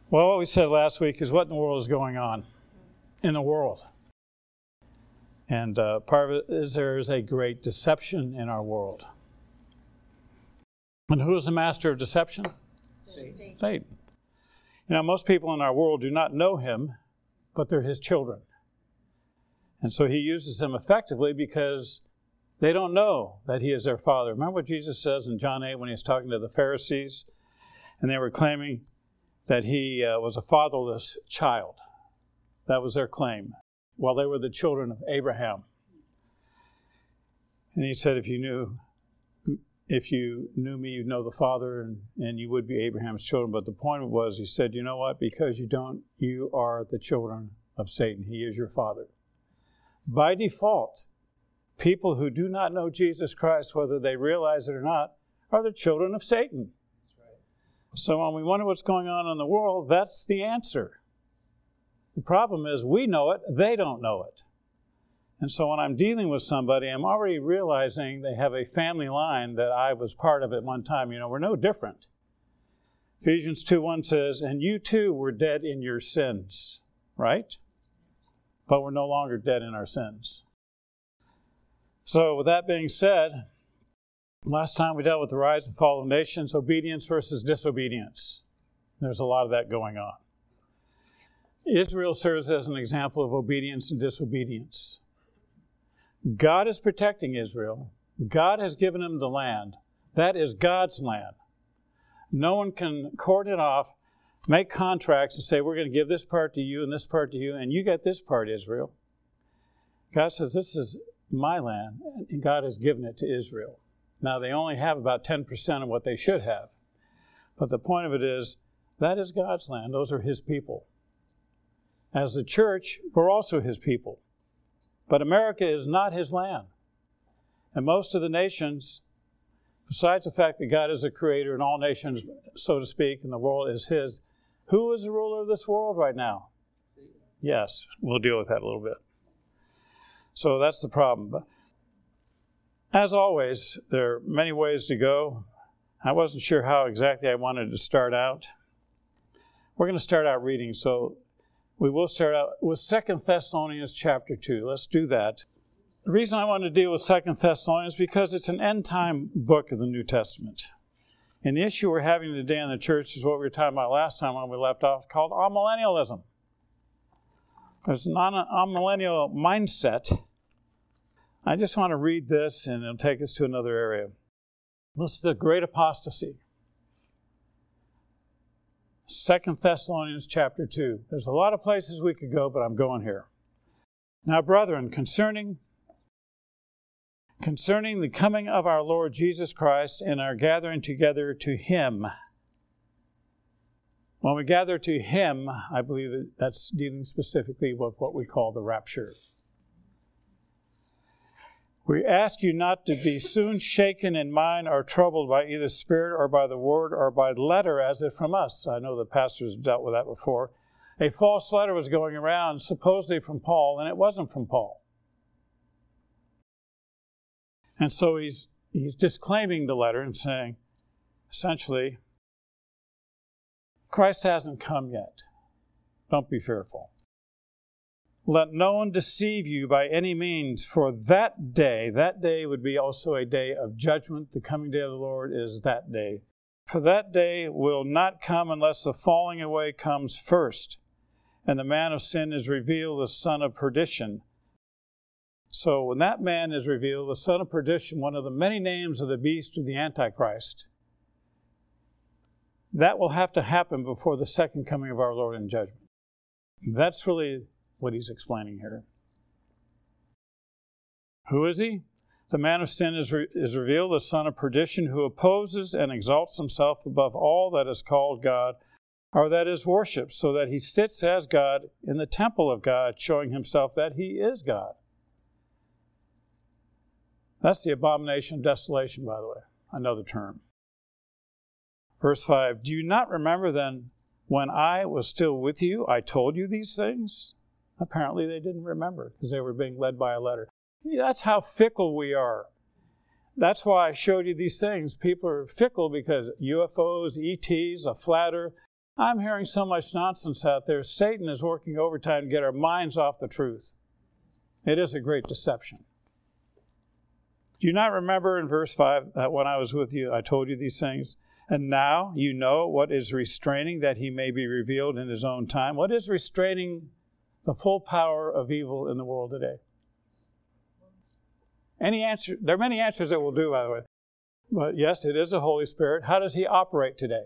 Well, what we said last week is what in the world is going on in the world. And part of it is there is a great deception in our world. And who is the master of deception? Satan. You know, most people in our world do not know him, but they're his children. And so he uses them effectively because they don't know that he is their father. Remember what Jesus says in John 8 when he was talking to the Pharisees? And they were claiming that he was a fatherless child. That was their claim. Well, they were the children of Abraham. And he said, if you knew me, you'd know the Father, and you would be Abraham's children. But the point was, he said, you know what? Because you don't, you are the children of Satan. He is your father. By default, people who do not know Jesus Christ, whether they realize it or not, are the children of Satan. That's right. So when we wonder what's going on in the world, that's the answer. The problem is we know it, they don't know it. And so when I'm dealing with somebody, I'm already realizing they have a family line that I was part of at one time. You know, we're no different. Ephesians 2:1 says, and you too were dead in your sins, right? But we're no longer dead in our sins. So with that being said, last time we dealt with the rise and fall of nations, obedience versus disobedience. There's a lot of that going on. Israel serves as an example of obedience and disobedience. God is protecting Israel. God has given them the land. That is God's land. No one can cordon it off, make contracts and say, we're going to give this part to you and this part to you, and you get this part, Israel. God says, this is my land, and God has given it to Israel. Now, they only have about 10% of what they should have. But the point of it is, that is God's land. Those are his people. As the church, we're also his people. But America is not his land. And most of the nations, besides the fact that God is the creator and all nations, so to speak, and the world is his, who is the ruler of this world right now? Yes, we'll deal with that a little bit. So that's the problem. But as always, there are many ways to go. I wasn't sure how exactly I wanted to start out. We're going to start out reading, so we will start out with 2 Thessalonians chapter 2. Let's do that. The reason I want to deal with 2 Thessalonians is because it's an end-time book of the New Testament. And the issue we're having today in the church is what we were talking about last time when we left off, called amillennialism. There's an amillennial mindset. I just want to read this, and it'll take us to another area. This is the great apostasy. 2 Thessalonians chapter 2. There's a lot of places we could go, but I'm going here. Now, brethren, concerning the coming of our Lord Jesus Christ and our gathering together to him. When we gather to him, I believe that's dealing specifically with what we call the rapture. We ask you not to be soon shaken in mind or troubled by either spirit or by the word or by letter as if from us. I know the pastors dealt with that before. A false letter was going around, supposedly from Paul, and it wasn't from Paul. And so he's disclaiming the letter and saying, essentially, Christ hasn't come yet. Don't be fearful. Let no one deceive you by any means, for that day would be also a day of judgment. The coming day of the Lord is that day. For that day will not come unless the falling away comes first, and the man of sin is revealed, the son of perdition. So when that man is revealed, the son of perdition, one of the many names of the beast or the Antichrist, that will have to happen before the second coming of our Lord in judgment. That's really what he's explaining here. Who is he? The man of sin is revealed, the son of perdition, who opposes and exalts himself above all that is called God, or that is worshipped, so that he sits as God in the temple of God, showing himself that he is God. That's the abomination of desolation, by the way, another term. Verse 5, do you not remember then when I was still with you, I told you these things? Apparently they didn't remember because they were being led by a letter. That's how fickle we are. That's why I showed you these things. People are fickle because UFOs, ETs, a flat earth, I'm hearing so much nonsense out there. Satan is working overtime to get our minds off the truth. It is a great deception. Do you not remember in verse 5 that when I was with you, I told you these things? And now you know what is restraining, that he may be revealed in his own time. What is restraining the full power of evil in the world today? Any answer? There are many answers that we'll do, by the way. But yes, it is the Holy Spirit. How does he operate today?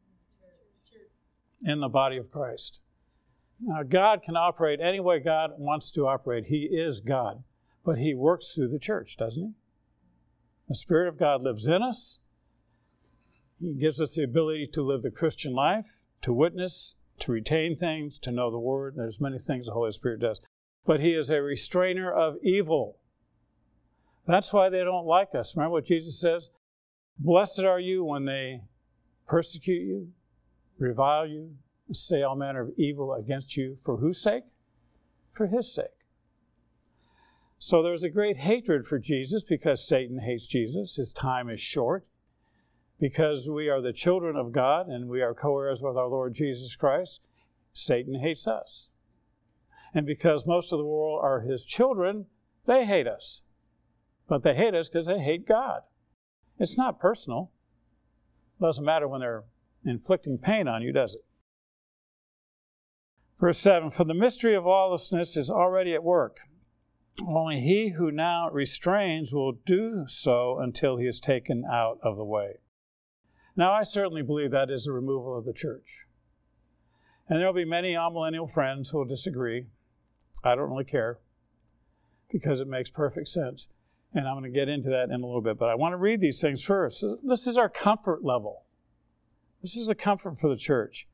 In the body of Christ. Now, God can operate any way God wants to operate. He is God. But he works through the church, doesn't he? The Spirit of God lives in us. He gives us the ability to live the Christian life, to witness, to retain things, to know the Word. There's many things the Holy Spirit does. But he is a restrainer of evil. That's why they don't like us. Remember what Jesus says? Blessed are you when they persecute you, revile you, and say all manner of evil against you. For whose sake? For his sake. So there's a great hatred for Jesus because Satan hates Jesus. His time is short. Because we are the children of God and we are co-heirs with our Lord Jesus Christ, Satan hates us. And because most of the world are his children, they hate us. But they hate us because they hate God. It's not personal. It doesn't matter when they're inflicting pain on you, does it? Verse 7, for the mystery of lawlessness is already at work. Only he who now restrains will do so until he is taken out of the way. Now, I certainly believe that is the removal of the church. And there will be many amillennial friends who will disagree. I don't really care because it makes perfect sense. And I'm going to get into that in a little bit. But I want to read these things first. This is our comfort level. This is the comfort for the church.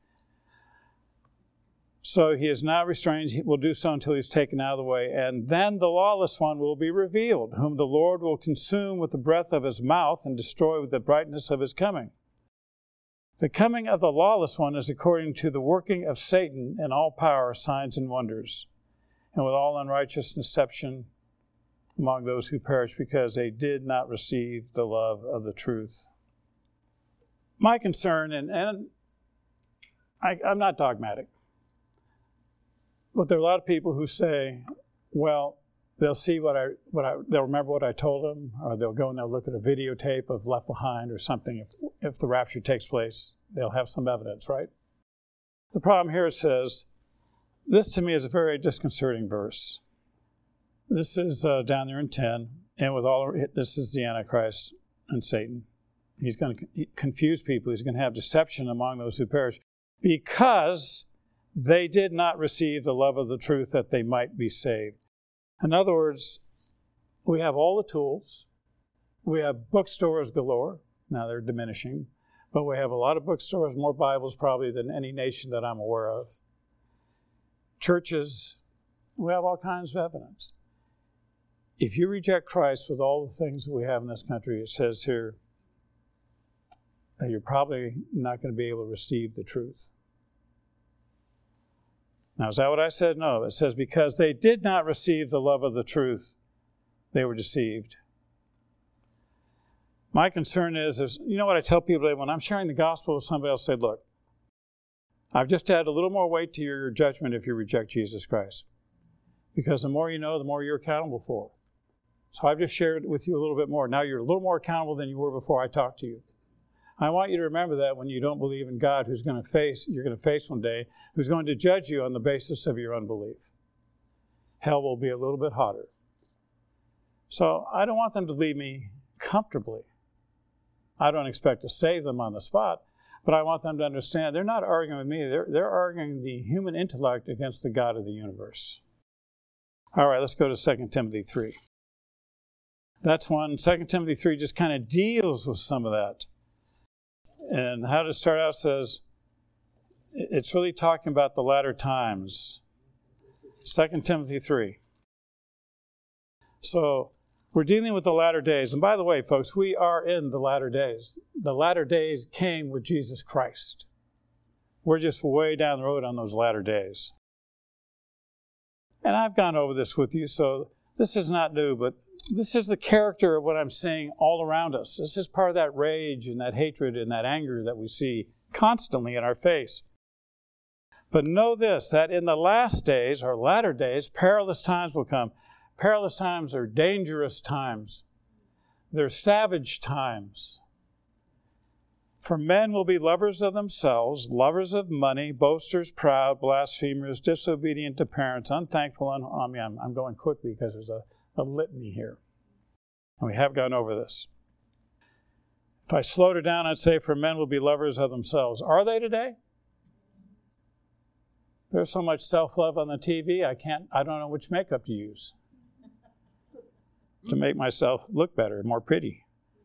So he is now restrained. He will do so until he's taken out of the way. And then the lawless one will be revealed, whom the Lord will consume with the breath of his mouth and destroy with the brightness of his coming. The coming of the lawless one is according to the working of Satan in all power, signs, and wonders, and with all unrighteous deception among those who perish because they did not receive the love of the truth. My concern, and I'm not dogmatic, but there are a lot of people who say, well, they'll see they'll remember what I told them, or they'll go and they'll look at a videotape of Left Behind or something. If the rapture takes place, they'll have some evidence, right? The problem here says, this to me is a very disconcerting verse. This is down there in 10, and this is the Antichrist and Satan. He's going to confuse people. He's going to have deception among those who perish because they did not receive the love of the truth that they might be saved. In other words, we have all the tools. We have bookstores galore. Now they're diminishing. But we have a lot of bookstores, more Bibles probably than any nation that I'm aware of. Churches, we have all kinds of evidence. If you reject Christ with all the things that we have in this country, it says here that you're probably not going to be able to receive the truth. Now, is that what I said? No. It says, because they did not receive the love of the truth, they were deceived. My concern is you know what I tell people when I'm sharing the gospel with somebody else, say, look, I've just added a little more weight to your judgment if you reject Jesus Christ. Because the more you know, the more you're accountable for. So I've just shared with you a little bit more. Now you're a little more accountable than you were before I talked to you. I want you to remember that when you don't believe in God, you're going to face one day, who's going to judge you on the basis of your unbelief. Hell will be a little bit hotter. So I don't want them to leave me comfortably. I don't expect to save them on the spot, but I want them to understand they're not arguing with me. They're arguing the human intellect against the God of the universe. All right, let's go to 2 Timothy 3. That's one. 2 Timothy 3 just kind of deals with some of that. And how to start out says, it's really talking about the latter times. 2 Timothy 3. So, we're dealing with the latter days. And by the way, folks, we are in the latter days. The latter days came with Jesus Christ. We're just way down the road on those latter days. And I've gone over this with you, so this is not new, but this is the character of what I'm seeing all around us. This is part of that rage and that hatred and that anger that we see constantly in our face. But know this, that in the last days, or latter days, perilous times will come. Perilous times are dangerous times. They're savage times. For men will be lovers of themselves, lovers of money, boasters, proud, blasphemers, disobedient to parents, unthankful. I'm going quickly because there's a litany here. And we have gone over this. If I slowed it down, I'd say, for men will be lovers of themselves. Are they today? There's so much self-love on the TV, I don't know which makeup to use to make myself look better, more pretty.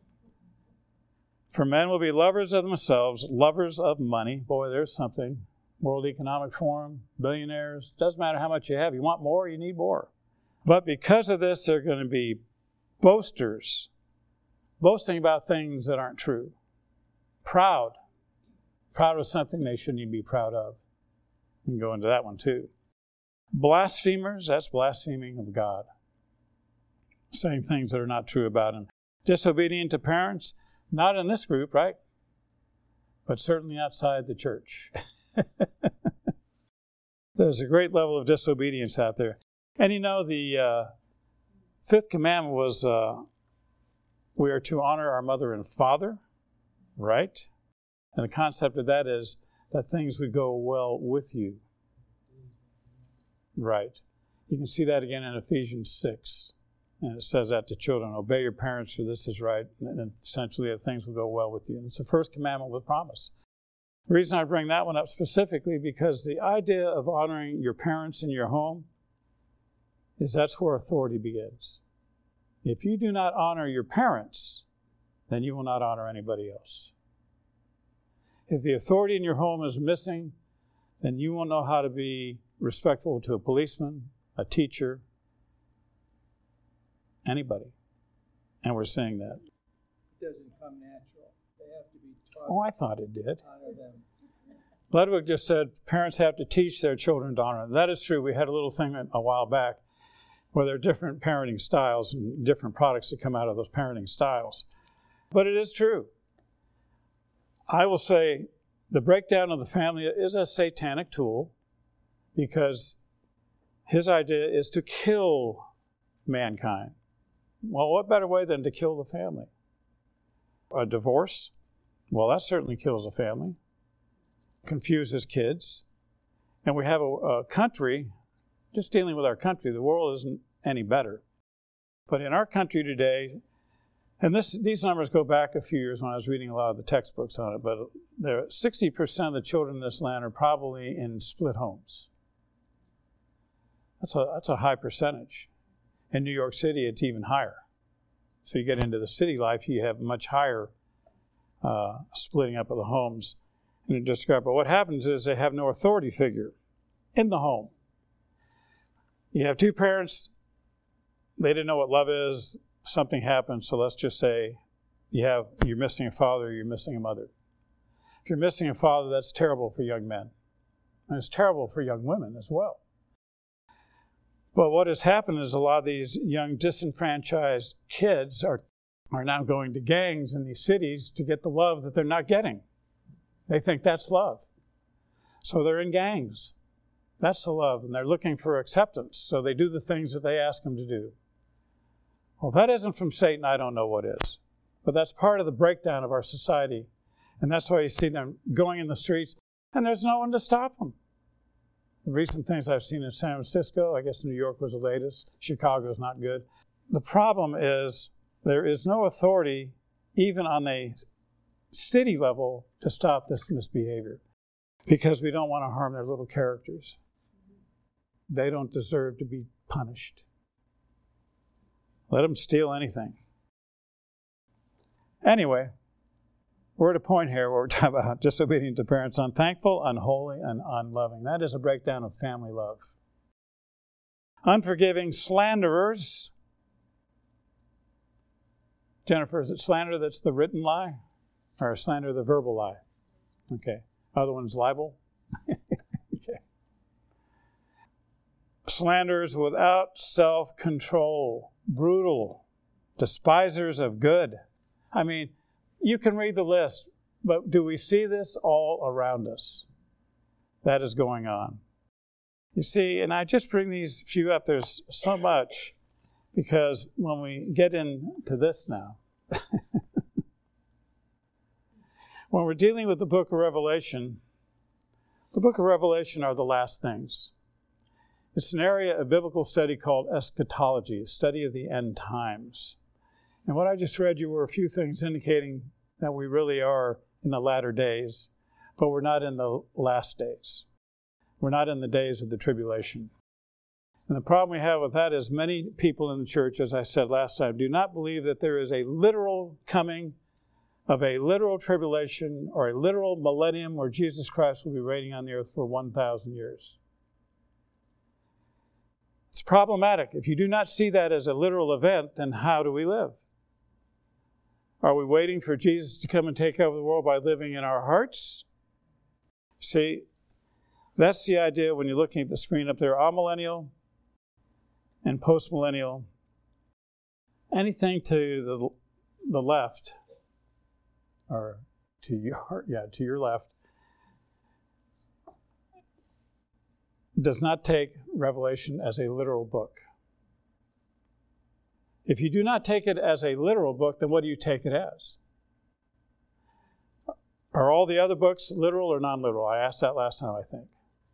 For men will be lovers of themselves, lovers of money. Boy, there's something. World Economic Forum, billionaires. Doesn't matter how much you have. You want more, you need more. But because of this, they're going to be boasters, boasting about things that aren't true. Proud of something they shouldn't even be proud of. We can go into that one too. Blasphemers, that's blaspheming of God. Saying things that are not true about Him. Disobedient to parents, not in this group, right? But certainly outside the church. There's a great level of disobedience out there. And you know, the fifth commandment was we are to honor our mother and father, right? And the concept of that is that things would go well with you. Right. You can see that again in Ephesians 6. And it says that to children, obey your parents for this is right. And essentially that things will go well with you. And it's the first commandment with promise. The reason I bring that one up specifically because the idea of honoring your parents in your home is that's where authority begins. If you do not honor your parents, then you will not honor anybody else. If the authority in your home is missing, then you won't know how to be respectful to a policeman, a teacher, anybody. And we're seeing that. It doesn't come natural. They have to be taught. Oh, I thought it did. Honor them. Ludwig just said parents have to teach their children to honor them. That is true. We had a little thing a while back where there are different parenting styles and different products that come out of those parenting styles. But it is true. I will say the breakdown of the family is a satanic tool because his idea is to kill mankind. Well, what better way than to kill the family? A divorce? Well, that certainly kills a family. Confuses kids. And we have a country, just dealing with our country, the world isn't any better. But in our country today, and these numbers go back a few years when I was reading a lot of the textbooks on it, but 60% of the children in this land are probably in split homes. That's a high percentage. In New York City, it's even higher. So you get into the city life, you have much higher splitting up of the homes. And but what happens is they have no authority figure in the home. You have two parents, they didn't know what love is, something happened, so let's just say you're missing a father, you're missing a mother. If you're missing a father, that's terrible for young men. And it's terrible for young women as well. But what has happened is a lot of these young disenfranchised kids are now going to gangs in these cities to get the love that they're not getting. They think that's love. So they're in gangs. That's the love, and they're looking for acceptance. So they do the things that they ask them to do. Well, if that isn't from Satan, I don't know what is. But that's part of the breakdown of our society. And that's why you see them going in the streets, and there's no one to stop them. The recent things I've seen in San Francisco, I guess New York was the latest. Chicago's not good. The problem is there is no authority, even on a city level, to stop this misbehavior because we don't want to harm their little characters. They don't deserve to be punished. Let them steal anything. Anyway, we're at a point here where we're talking about disobedient to parents, unthankful, unholy, and unloving. That is a breakdown of family love. Unforgiving, slanderers. Jennifer, is it slander that's the written lie? Or slander the verbal lie? Okay. Other one's libel? Okay. Slanderers without self-control. Brutal. Despisers of good. I mean, you can read the list, but do we see this all around us? that is going on. You see, and I just bring these few up. There's so much, because when we get into this now, when we're dealing with the book of Revelation are the last things. It's an area of biblical study called eschatology, a study of the end times. And what I just read you were a few things indicating that we really are in the latter days, but we're not in the last days. We're not in the days of the tribulation. And the problem we have with that is many people in the church, as I said last time, do not believe that there is a literal coming of a literal tribulation or a literal millennium where Jesus Christ will be reigning on the earth for 1,000 years. It's problematic. If you do not see that as a literal event, then how do we live? Are we waiting for Jesus to come and take over the world by living in our hearts? See, that's the idea when you're looking at the screen up there. Amillennial and postmillennial. Anything to the left, or to your left, does not take Revelation as a literal book. If you do not take it as a literal book, then what do you take it as? Are all the other books literal or non-literal? I asked that last time, I think.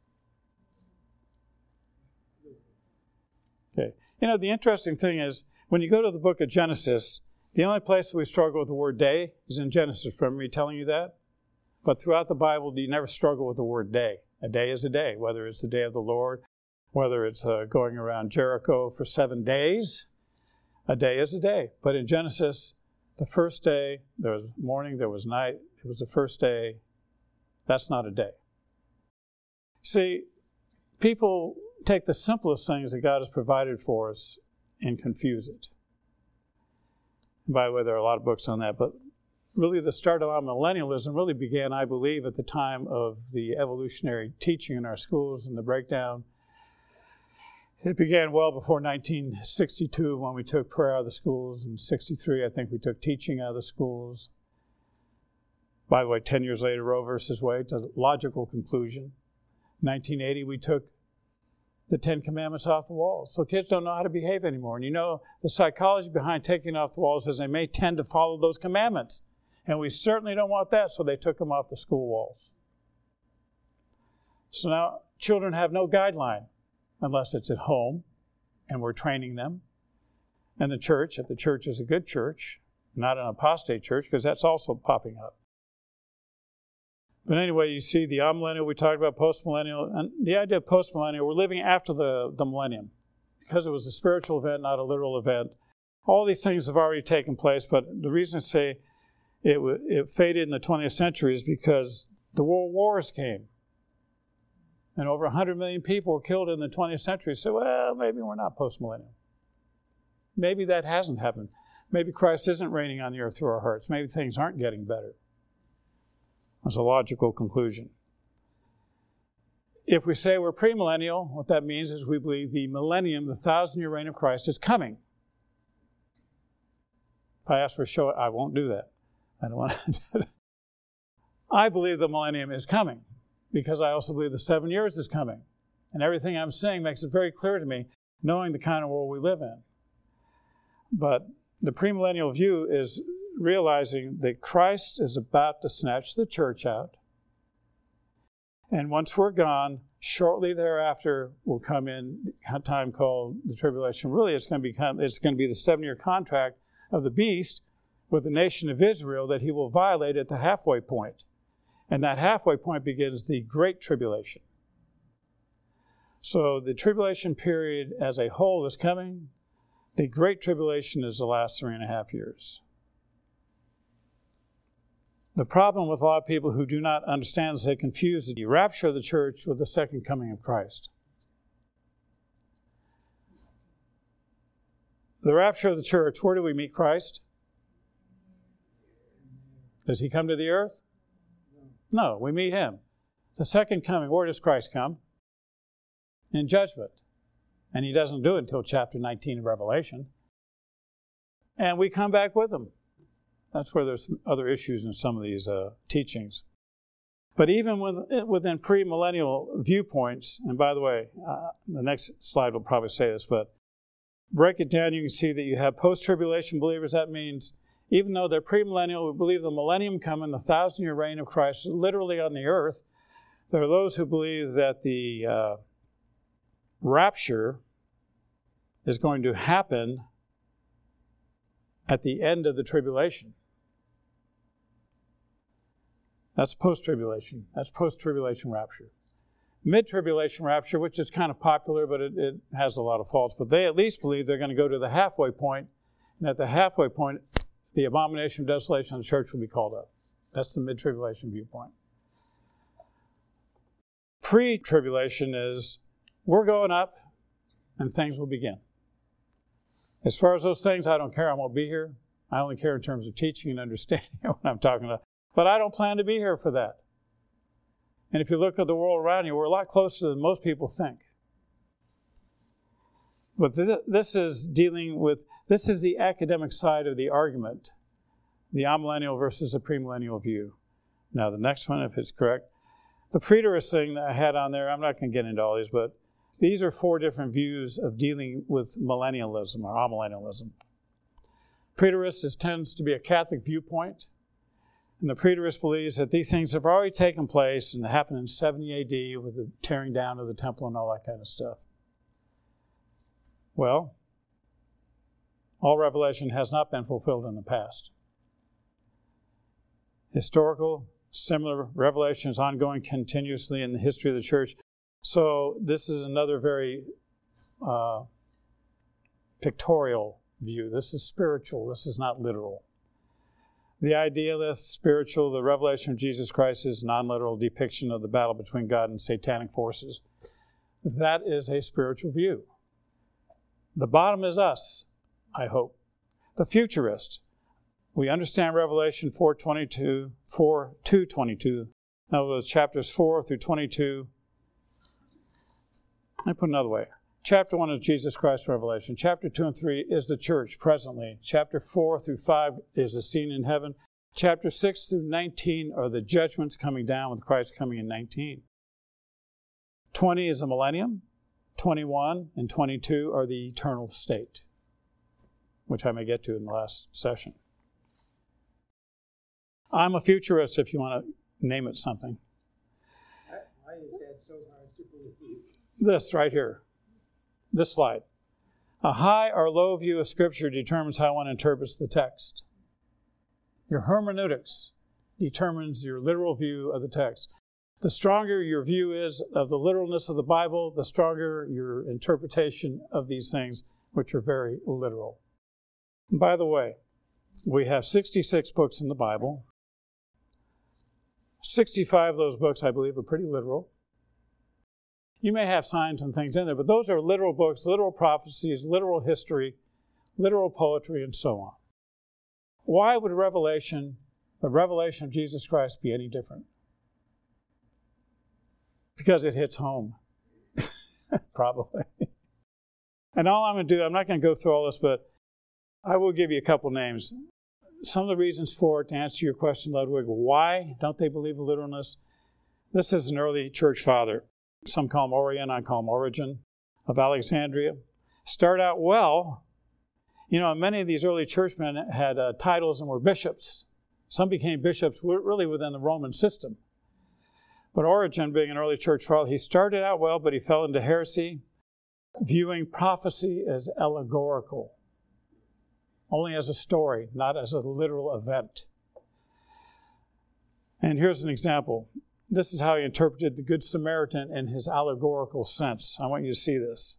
Okay. You know, the interesting thing is, when you go to the book of Genesis, the only place we struggle with the word day is in Genesis. Remember me telling you that? But throughout the Bible, you never struggle with the word day. A day is a day, whether it's the day of the Lord, whether it's going around Jericho for 7 days. A day is a day. But in Genesis, the first day, there was morning, there was night. It was the first day. That's not a day. See, people take the simplest things that God has provided for us and confuse it. And by the way, there are a lot of books on that, but really the start of millennialism really began, I believe, at the time of the evolutionary teaching in our schools and the breakdown. It began well before 1962 when we took prayer out of the schools. In 63, I think we took teaching out of the schools. By the way, 10 years later, Roe versus Wade, it's a logical conclusion. 1980, we took the 10 Commandments off the walls. So kids don't know how to behave anymore. And you know, the psychology behind taking off the walls is they may tend to follow those commandments. And we certainly don't want that, so they took them off the school walls. So now children have no guideline unless it's at home and we're training them. And the church, if the church is a good church, not an apostate church, because that's also popping up. But anyway, you see the amillennial, we talked about postmillennial, and the idea of postmillennial, we're living after the millennium because it was a spiritual event, not a literal event. All these things have already taken place, but the reason I say it faded in the 20th century is because the world wars came. And over 100 million people were killed in the 20th century. So, well, maybe we're not postmillennial. Maybe that hasn't happened. Maybe Christ isn't reigning on the earth through our hearts. Maybe things aren't getting better. That's a logical conclusion. If we say we're premillennial, what that means is we believe the millennium, the 1,000-year reign of Christ, is coming. If I ask for a show, I won't do that. I don't want to do that. I believe the millennium is coming because I also believe the 7 years is coming. And everything I'm saying makes it very clear to me, knowing the kind of world we live in. But the premillennial view is realizing that Christ is about to snatch the church out. And once we're gone, shortly thereafter will come in a time called the tribulation. Really, it's going to be the 7-year contract of the beast with the nation of Israel that he will violate at the halfway point. And that halfway point begins the Great Tribulation. So the tribulation period as a whole is coming. The Great Tribulation is the last 3.5 years. The problem with a lot of people who do not understand is they confuse the rapture of the church with the second coming of Christ. The rapture of the church, where do we meet Christ? Does he come to the earth? No, we meet him. The second coming, where does Christ come? In judgment. And he doesn't do it until chapter 19 of Revelation. And we come back with him. That's where there's some other issues in some of these teachings. But even within premillennial viewpoints, and by the way, the next slide will probably say this, but break it down, you can see that you have post-tribulation believers. That means even though they're premillennial, we believe the millennium coming, the 1,000-year reign of Christ, literally on the earth. There are those who believe that the rapture is going to happen at the end of the tribulation. That's post-tribulation. That's post-tribulation rapture. Mid-tribulation rapture, which is kind of popular, but it has a lot of faults. But they at least believe they're going to go to the halfway point, and at the halfway point, the abomination of desolation of the church will be called up. That's the mid-tribulation viewpoint. Pre-tribulation is we're going up, and things will begin. As far as those things, I don't care. I won't be here. I only care in terms of teaching and understanding what I'm talking about. But I don't plan to be here for that. And if you look at the world around you, we're a lot closer than most people think. But this is the academic side of the argument, the amillennial versus the premillennial view. Now, the next one, if it's correct, the preterist thing that I had on there, I'm not going to get into all these, but these are 4 different views of dealing with millennialism or amillennialism. Preterist tends to be a Catholic viewpoint. And the preterist believes that these things have already taken place and happened in 70 A.D. with the tearing down of the temple and all that kind of stuff. Well, all revelation has not been fulfilled in the past. Historical, similar revelation is ongoing continuously in the history of the church. So this is another very pictorial view. This is spiritual. This is not literal. The idealist, spiritual, the revelation of Jesus Christ is non-literal depiction of the battle between God and satanic forces. That is a spiritual view. The bottom is us, I hope. The futurist. We understand Revelation 4:22, 4:2-22. In other words, chapters 4 through 22. Let me put it another way. Chapter 1 is Jesus Christ's revelation. Chapter 2 and 3 is the church presently. Chapter 4 through 5 is the scene in heaven. Chapter 6 through 19 are the judgments coming down with Christ coming in 19. 20 is the millennium. 21 and 22 are the eternal state, which I may get to in the last session. I'm a futurist, if you want to name it something. Why is that so hard to believe? This right here. This slide. A high or low view of Scripture determines how one interprets the text. Your hermeneutics determines your literal view of the text. The stronger your view is of the literalness of the Bible, the stronger your interpretation of these things, which are very literal. And by the way, we have 66 books in the Bible. 65 of those books, I believe, are pretty literal. You may have signs and things in there, but those are literal books, literal prophecies, literal history, literal poetry, and so on. Why would the revelation of Jesus Christ be any different? Because it hits home. Probably. And all I'm going to do, I'm not going to go through all this, but I will give you a couple names. Some of the reasons for it, to answer your question, Ludwig, why don't they believe in literalness? This is an early church father. Some call him Orion, I call him Origen, of Alexandria. Start out well. You know, many of these early churchmen had titles and were bishops. Some became bishops really within the Roman system. But Origen, being an early church father, he started out well, but he fell into heresy, viewing prophecy as allegorical, only as a story, not as a literal event. And here's an example. This is how he interpreted the Good Samaritan in his allegorical sense. I want you to see this.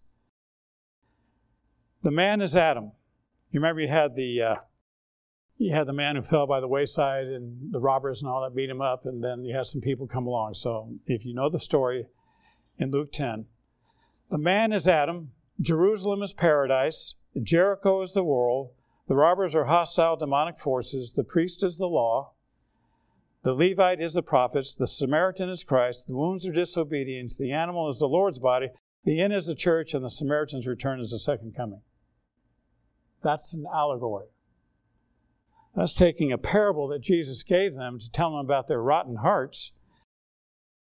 The man is Adam. You remember you had the man who fell by the wayside and the robbers and all that beat him up, and then you had some people come along. So if you know the story in Luke 10, the man is Adam, Jerusalem is paradise, Jericho is the world, the robbers are hostile demonic forces, the priest is the law, the Levite is the prophets, the Samaritan is Christ, the wounds are disobedience, the animal is the Lord's body, the inn is the church, and the Samaritan's return is the second coming. That's an allegory. That's taking a parable that Jesus gave them to tell them about their rotten hearts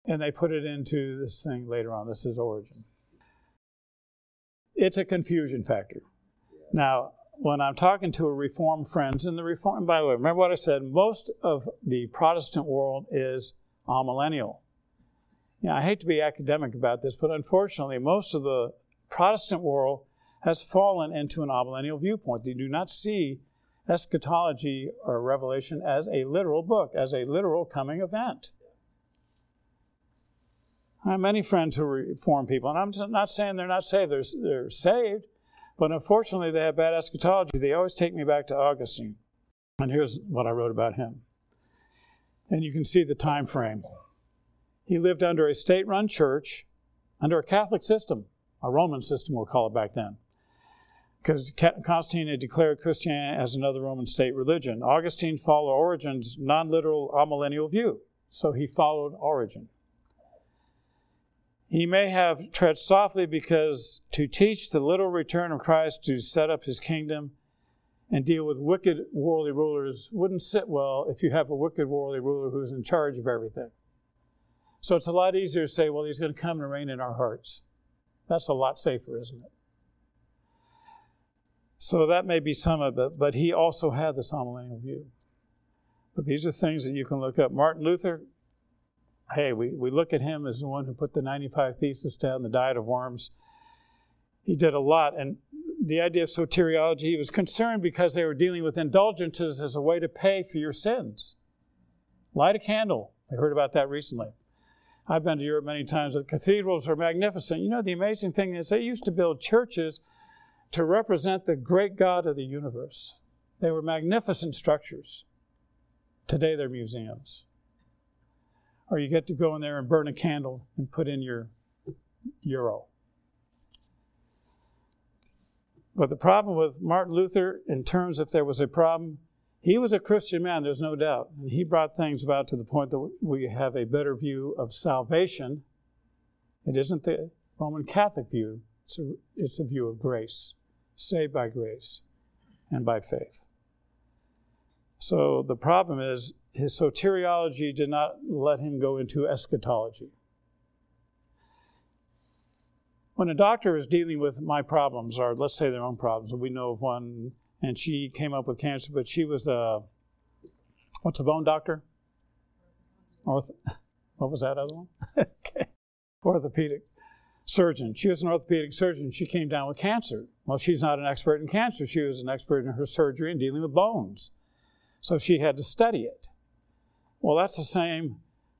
And they put it into this thing later on. This is Origen. It's a confusion factor. Now, when I'm talking to a Reformed friends, and by the way, remember what I said, most of the Protestant world is amillennial. I hate to be academic about this, but unfortunately, most of the Protestant world has fallen into an amillennial viewpoint. They do not see eschatology or Revelation as a literal book, as a literal coming event. I have many friends who are Reformed people, and I'm not saying they're not saved. They're saved, but unfortunately they have bad eschatology. They always take me back to Augustine. And here's what I wrote about him. And you can see the time frame. He lived under a state-run church, under a Catholic system, a Roman system we'll call it back then, because Constantine had declared Christianity as another Roman state religion. Augustine followed Origen's non-literal amillennial view, so he followed Origen. He may have tread softly because to teach the literal return of Christ to set up his kingdom and deal with wicked worldly rulers wouldn't sit well if you have a wicked worldly ruler who's in charge of everything. So it's a lot easier to say, well, he's going to come and reign in our hearts. That's a lot safer, isn't it? So that may be some of it, but he also had this amillennial view. But these are things that you can look up. Martin Luther, hey, we look at him as the one who put the 95 Theses down, the Diet of Worms. He did a lot. And the idea of soteriology, he was concerned because they were dealing with indulgences as a way to pay for your sins. Light a candle. I heard about that recently. I've been to Europe many times. The cathedrals are magnificent. You know, the amazing thing is they used to build churches to represent the great God of the universe. They were magnificent structures. Today they're museums. Or you get to go in there and burn a candle and put in your euro. But the problem with Martin Luther, in terms if there was a problem, he was a Christian man, there's no doubt. And he brought things about to the point that we have a better view of salvation. It isn't the Roman Catholic view. It's a view of grace, saved by grace and by faith. So the problem is his soteriology did not let him go into eschatology. When a doctor is dealing with my problems, or let's say their own problems, and we know of one, and she came up with cancer, but she was what's a bone doctor? What was that other one? Okay. Orthopedic surgeon. She was an orthopedic surgeon. She came down with cancer. Well, she's not an expert in cancer. She was an expert in her surgery and dealing with bones. So she had to study it. Well, that's the same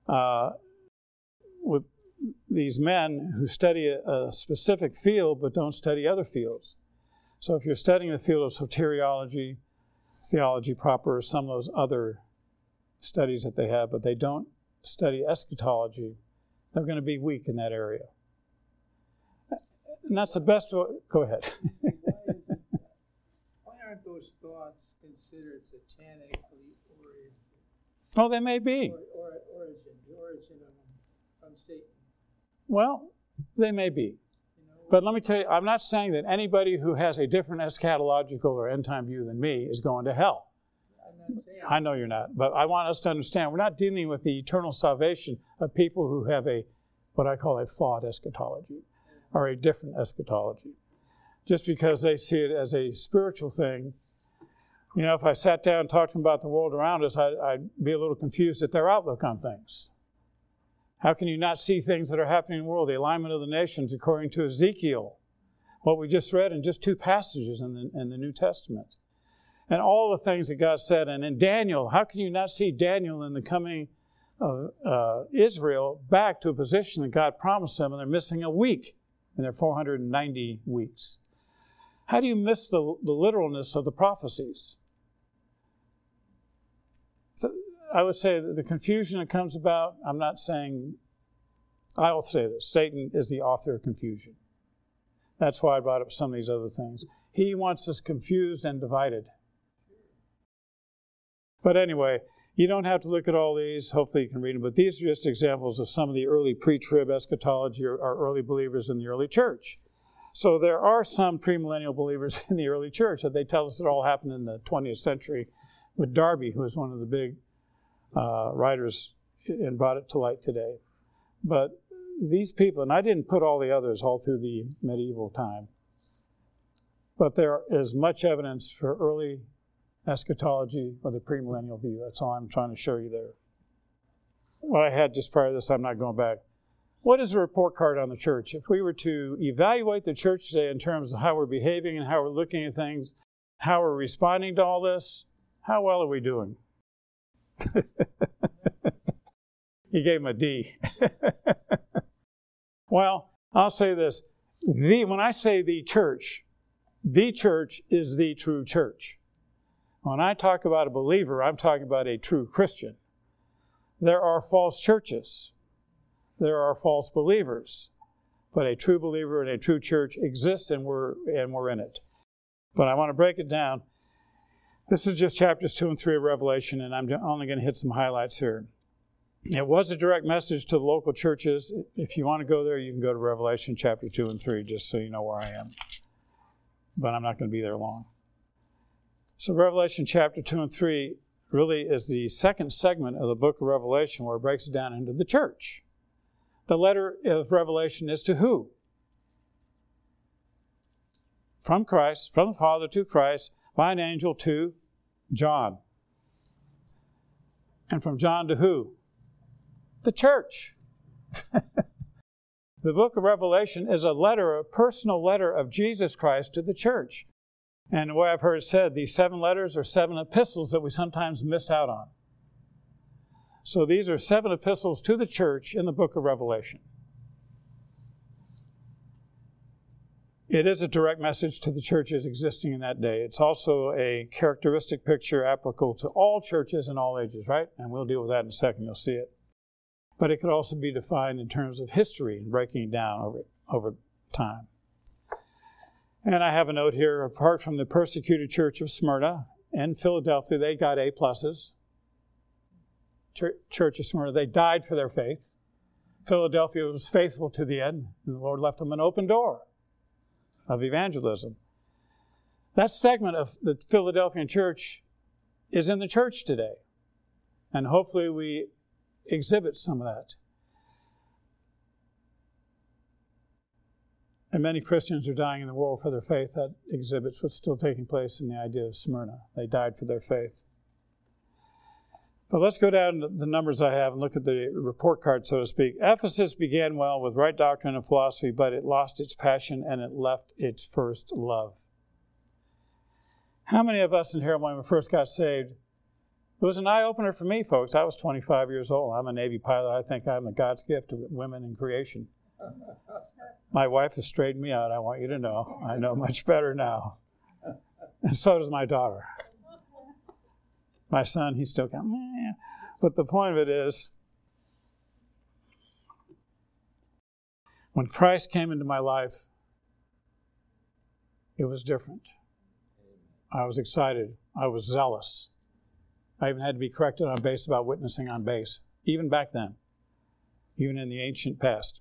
with these men who study a specific field but don't study other fields. So if you're studying the field of soteriology, theology proper, or some of those other studies that they have, but they don't study eschatology, they're going to be weak in that area. And that's the best. Go ahead. Why aren't those thoughts considered satanically oriented? Oh, they may be. Origin from Satan. Well, they may be. But let me tell you, I'm not saying that anybody who has a different eschatological or end-time view than me is going to hell. I'm not saying I know you're not. But I want us to understand, we're not dealing with the eternal salvation of people who have what I call a flawed eschatology, or a different eschatology. Just because they see it as a spiritual thing. You know, if I sat down and talked about the world around us, I'd be a little confused at their outlook on things. How can you not see things that are happening in the world? The alignment of the nations according to Ezekiel, what we just read in just 2 passages in the New Testament. And all the things that God said. And in Daniel, how can you not see Daniel in the coming of Israel back to a position that God promised them, and they're missing a week in their 490 weeks? How do you miss the literalness of the prophecies? So I would say that the confusion that comes about, I will say this, Satan is the author of confusion. That's why I brought up some of these other things. He wants us confused and divided. But anyway, you don't have to look at all these. Hopefully you can read them. But these are just examples of some of the early pre-trib eschatology or early believers in the early church. So there are some premillennial believers in the early church that they tell us it all happened in the 20th century with Darby, who was one of the big writers and brought it to light today. But these people, and I didn't put all the others all through the medieval time, but there is much evidence for early eschatology or the premillennial view. That's all I'm trying to show you there. What I had just prior to this, I'm not going back. What is a report card on the church? If we were to evaluate the church today in terms of how we're behaving and how we're looking at things, how we're responding to all this, how well are we doing? He gave him a D. Well, I'll say this. When I say the church is the true church. When I talk about a believer, I'm talking about a true Christian. There are false churches. There are false believers. But a true believer and a true church exists, and we're in it. But I want to break it down. This is just chapters 2 and 3 of Revelation, and I'm only going to hit some highlights here. It was a direct message to the local churches. If you want to go there, you can go to Revelation chapter 2 and 3, just so you know where I am. But I'm not going to be there long. So Revelation chapter 2 and 3 really is the second segment of the book of Revelation, where it breaks it down into the church. The letter of Revelation is to who? From Christ, from the Father to Christ, by an angel to John. And from John to who? The church. The book of Revelation is a personal letter of Jesus Christ to the church. And the way I've heard it said, these 7 letters are 7 epistles that we sometimes miss out on. So these are 7 epistles to the church in the book of Revelation. It is a direct message to the churches existing in that day. It's also a characteristic picture applicable to all churches in all ages, right? And we'll deal with that in a second. You'll see it. But it could also be defined in terms of history and breaking it down over time. And I have a note here. Apart from the persecuted church of Smyrna and Philadelphia, they got A+. Church of Smyrna, they died for their faith. Philadelphia was faithful to the end, and the Lord left them an open door of evangelism. That segment of the Philadelphian church is in the church today. And hopefully we exhibit some of that. And many Christians are dying in the world for their faith. That exhibits what's still taking place in the idea of Smyrna. They died for their faith. But let's go down to the numbers I have and look at the report card, so to speak. Ephesus began well with right doctrine and philosophy, but it lost its passion and it left its first love. How many of us in here, when we first got saved, it was an eye-opener for me, folks. I was 25 years old. I'm a Navy pilot. I think I'm a God's gift to women in creation. My wife has straightened me out, I want you to know. I know much better now. And so does my daughter. My son, he's still kind of, meh. But the point of it is, when Christ came into my life, it was different. I was excited. I was zealous. I even had to be corrected on base about witnessing on base, even back then, even in the ancient past.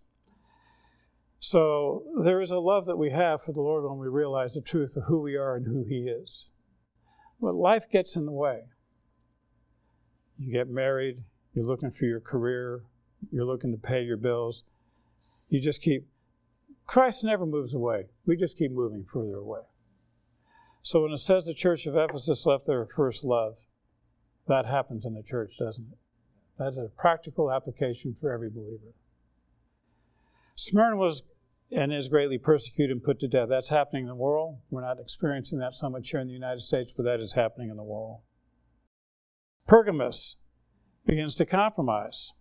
So there is a love that we have for the Lord when we realize the truth of who we are and who He is. But life gets in the way. You get married, you're looking for your career, you're looking to pay your bills. You just Christ never moves away. We just keep moving further away. So when it says the church of Ephesus left their first love, that happens in the church, doesn't it? That's a practical application for every believer. Smyrna was and is greatly persecuted and put to death. That's happening in the world. We're not experiencing that so much here in the United States, but that is happening in the world. Pergamos begins to compromise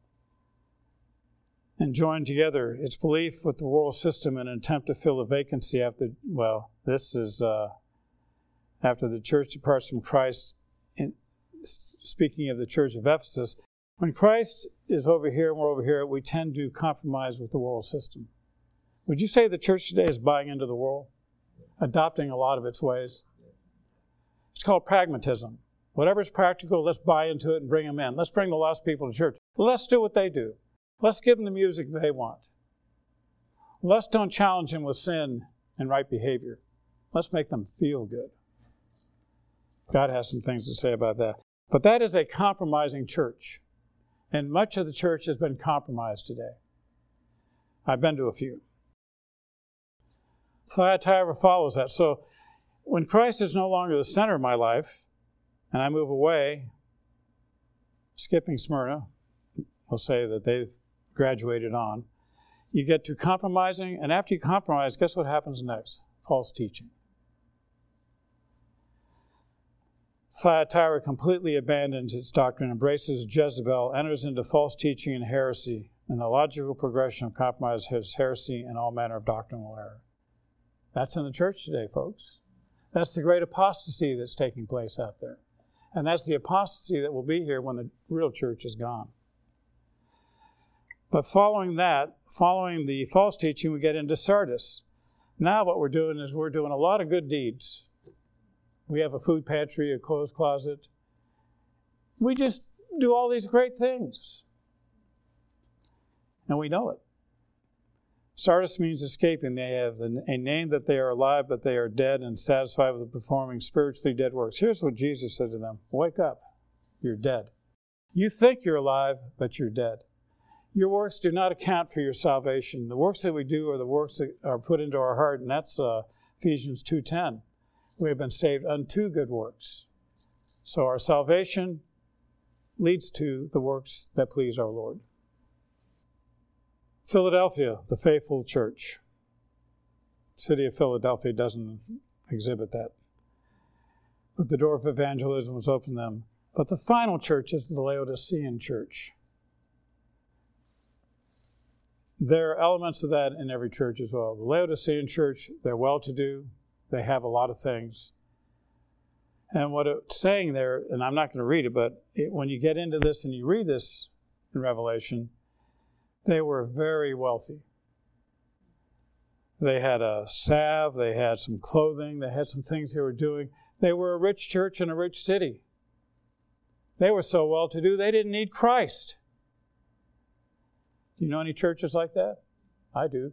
and join together its belief with the world system in an attempt to fill a vacancy after the church departs from Christ. Speaking of the church of Ephesus, when Christ is over here and we're over here, we tend to compromise with the world system. Would you say the church today is buying into the world? Adopting a lot of its ways? It's called pragmatism. Whatever's practical, let's buy into it and bring them in. Let's bring the lost people to church. Let's do what they do. Let's give them the music they want. Let's don't challenge them with sin and right behavior. Let's make them feel good. God has some things to say about that. But that is a compromising church. And much of the church has been compromised today. I've been to a few. Thyatira follows that. So when Christ is no longer the center of my life, and I move away, skipping Smyrna, we'll say that they've graduated on, you get to compromising, and after you compromise, guess what happens next? False teaching. Thyatira completely abandons its doctrine, embraces Jezebel, enters into false teaching and heresy, and the logical progression of compromise is heresy and all manner of doctrinal error. That's in the church today, folks. That's the great apostasy that's taking place out there. And that's the apostasy that will be here when the real church is gone. But following the false teaching, we get into Sardis. Now what we're doing is we're doing a lot of good deeds. We have a food pantry, a clothes closet. We just do all these great things. And we know it. Sardis means escaping. They have a name that they are alive, but they are dead and satisfied with performing spiritually dead works. Here's what Jesus said to them. Wake up. You're dead. You think you're alive, but you're dead. Your works do not account for your salvation. The works that we do are the works that are put into our heart, and that's Ephesians 2:10. We have been saved unto good works. So our salvation leads to the works that please our Lord. Philadelphia, the faithful church. The city of Philadelphia doesn't exhibit that. But the door of evangelism was open to them. But the final church is the Laodicean church. There are elements of that in every church as well. The Laodicean church, they're well-to-do. They have a lot of things. And what it's saying there, and I'm not going to read it, but when you get into this and you read this in Revelation, they were very wealthy. They had a salve, they had some clothing, they had some things they were doing. They were a rich church in a rich city. They were so well-to-do, they didn't need Christ. Do you know any churches like that? I do.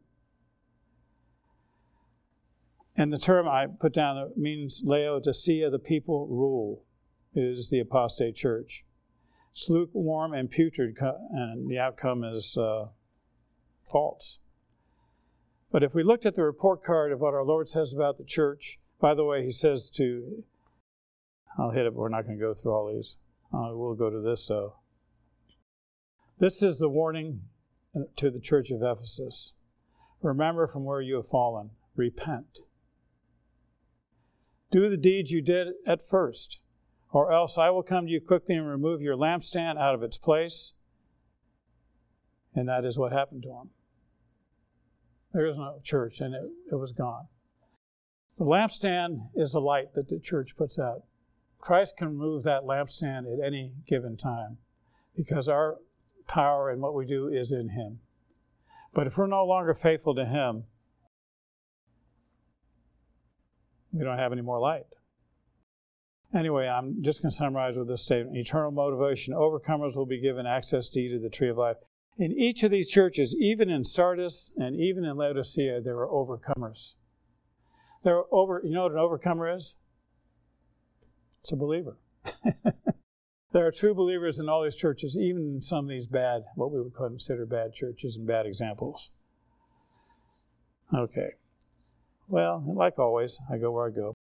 And the term I put down that means Laodicea, the people rule, is the apostate church. It's lukewarm and putrid, and the outcome is false. But if we looked at the report card of what our Lord says about the church, by the way, he says to, I'll hit it, but we're not going to go through all these. We'll go to this, though. This is the warning to the church of Ephesus. Remember from where you have fallen. Repent. Do the deeds you did at first, or else I will come to you quickly and remove your lampstand out of its place. And that is what happened to him. There is no church, and it was gone. The lampstand is the light that the church puts out. Christ can remove that lampstand at any given time because our power and what we do is in Him. But if we're no longer faithful to Him, we don't have any more light. Anyway, I'm just going to summarize with this statement. Eternal motivation. Overcomers will be given access deed to the tree of life. In each of these churches, even in Sardis and even in Laodicea, there were overcomers. You know what an overcomer is? It's a believer. There are true believers in all these churches, even in some of these bad, what we would consider bad churches and bad examples. Okay. Well, like always, I go where I go.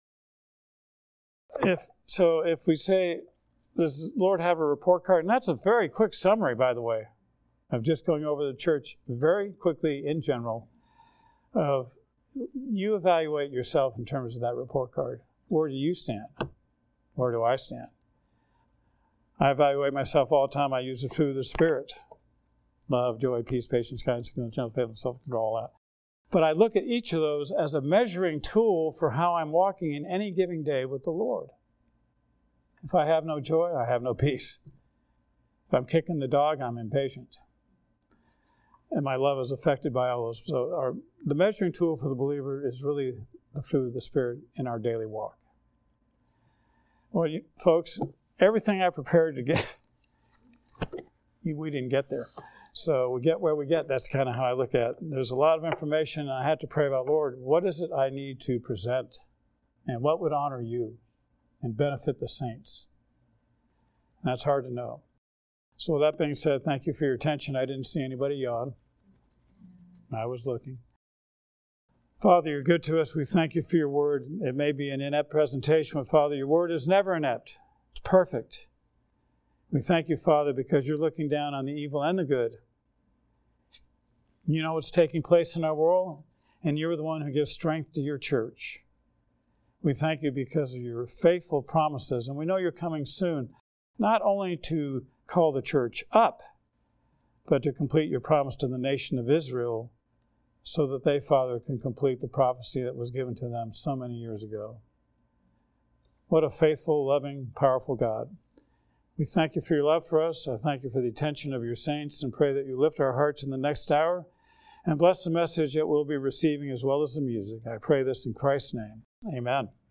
If we say, does the Lord have a report card? And that's a very quick summary, by the way, of just going over the church very quickly in general, of you evaluate yourself in terms of that report card. Where do you stand? Where do I stand? I evaluate myself all the time. I use the fruit of the Spirit. Love, joy, peace, patience, kindness, goodness, gentleness, faithfulness, self-control, all that. But I look at each of those as a measuring tool for how I'm walking in any given day with the Lord. If I have no joy, I have no peace. If I'm kicking the dog, I'm impatient. And my love is affected by all those. So the measuring tool for the believer is really the fruit of the Spirit in our daily walk. Well, folks, everything I prepared to get, we didn't get there. So we get where we get. That's kind of how I look at it. There's a lot of information, and I had to pray about, Lord, what is it I need to present? And what would honor you and benefit the saints? And that's hard to know. So with that being said, thank you for your attention. I didn't see anybody yawn. I was looking. Father, you're good to us. We thank you for your word. It may be an inept presentation, but Father, your word is never inept. It's perfect. We thank you, Father, because you're looking down on the evil and the good. You know what's taking place in our world, and you're the one who gives strength to your church. We thank you because of your faithful promises, and we know you're coming soon, not only to call the church up, but to complete your promise to the nation of Israel so that they, Father, can complete the prophecy that was given to them so many years ago. What a faithful, loving, powerful God. We thank you for your love for us. I thank you for the attention of your saints and pray that you lift our hearts in the next hour and bless the message that we'll be receiving as well as the music. I pray this in Christ's name. Amen.